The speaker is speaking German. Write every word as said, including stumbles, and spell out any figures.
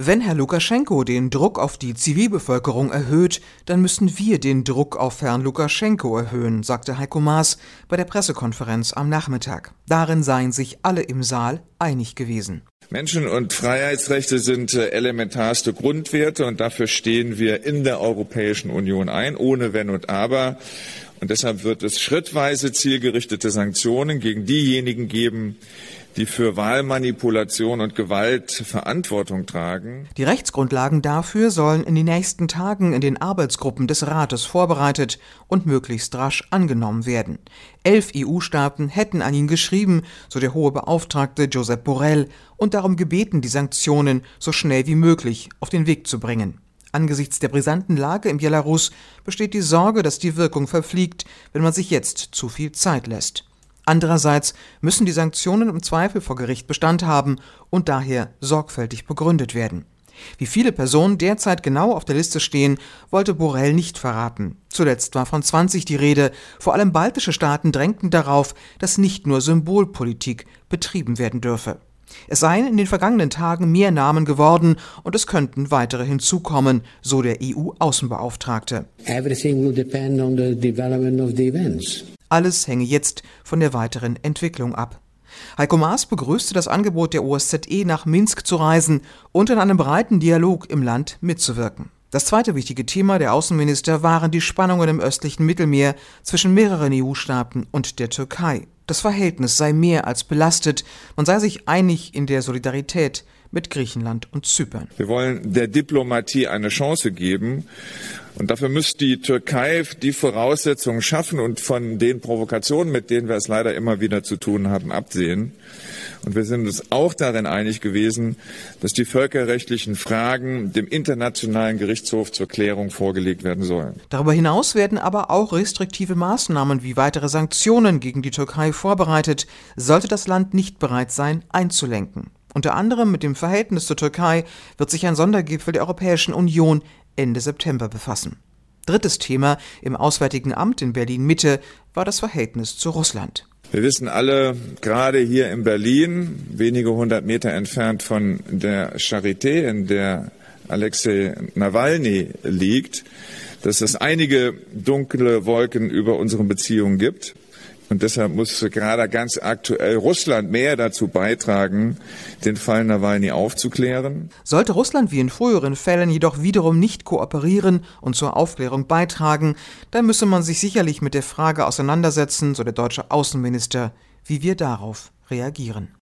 Wenn Herr Lukaschenko den Druck auf die Zivilbevölkerung erhöht, dann müssen wir den Druck auf Herrn Lukaschenko erhöhen, sagte Heiko Maas bei der Pressekonferenz am Nachmittag. Darin seien sich alle im Saal einig gewesen. Menschen- und Freiheitsrechte sind elementarste Grundwerte und dafür stehen wir in der Europäischen Union ein, ohne Wenn und Aber. Und deshalb wird es schrittweise zielgerichtete Sanktionen gegen diejenigen geben, die für Wahlmanipulation und Gewalt Verantwortung tragen. Die Rechtsgrundlagen dafür sollen in den nächsten Tagen in den Arbeitsgruppen des Rates vorbereitet und möglichst rasch angenommen werden. Elf E U-Staaten hätten an ihn geschrieben, so der hohe Beauftragte Josep Borrell, und darum gebeten, die Sanktionen so schnell wie möglich auf den Weg zu bringen. Angesichts der brisanten Lage in Belarus besteht die Sorge, dass die Wirkung verfliegt, wenn man sich jetzt zu viel Zeit lässt. Andererseits müssen die Sanktionen im Zweifel vor Gericht Bestand haben und daher sorgfältig begründet werden. Wie viele Personen derzeit genau auf der Liste stehen, wollte Borrell nicht verraten. Zuletzt war von zwanzig die Rede. Vor allem baltische Staaten drängten darauf, dass nicht nur Symbolpolitik betrieben werden dürfe. Es seien in den vergangenen Tagen mehr Namen geworden und es könnten weitere hinzukommen, so der E U-Außenbeauftragte. Everything will depend on the development of the events. Alles hänge jetzt von der weiteren Entwicklung ab. Heiko Maas begrüßte das Angebot der O S Z E, nach Minsk zu reisen und in einem breiten Dialog im Land mitzuwirken. Das zweite wichtige Thema der Außenminister waren die Spannungen im östlichen Mittelmeer zwischen mehreren E U-Staaten und der Türkei. Das Verhältnis sei mehr als belastet, man sei sich einig in der Solidarität mit Griechenland und Zypern. Wir wollen der Diplomatie eine Chance geben. Und dafür muss die Türkei die Voraussetzungen schaffen und von den Provokationen, mit denen wir es leider immer wieder zu tun haben, absehen. Und wir sind uns auch darin einig gewesen, dass die völkerrechtlichen Fragen dem Internationalen Gerichtshof zur Klärung vorgelegt werden sollen. Darüber hinaus werden aber auch restriktive Maßnahmen wie weitere Sanktionen gegen die Türkei vorbereitet, sollte das Land nicht bereit sein, einzulenken. Unter anderem mit dem Verhältnis zur Türkei wird sich ein Sondergipfel der Europäischen Union Ende September befassen. Drittes Thema im Auswärtigen Amt in Berlin-Mitte war das Verhältnis zu Russland. Wir wissen alle, gerade hier in Berlin, wenige hundert Meter entfernt von der Charité, in der Alexei Nawalny liegt, dass es einige dunkle Wolken über unseren Beziehungen gibt. Und deshalb muss gerade ganz aktuell Russland mehr dazu beitragen, den Fall Nawalny aufzuklären. Sollte Russland wie in früheren Fällen jedoch wiederum nicht kooperieren und zur Aufklärung beitragen, dann müsse man sich sicherlich mit der Frage auseinandersetzen, so der deutsche Außenminister, wie wir darauf reagieren.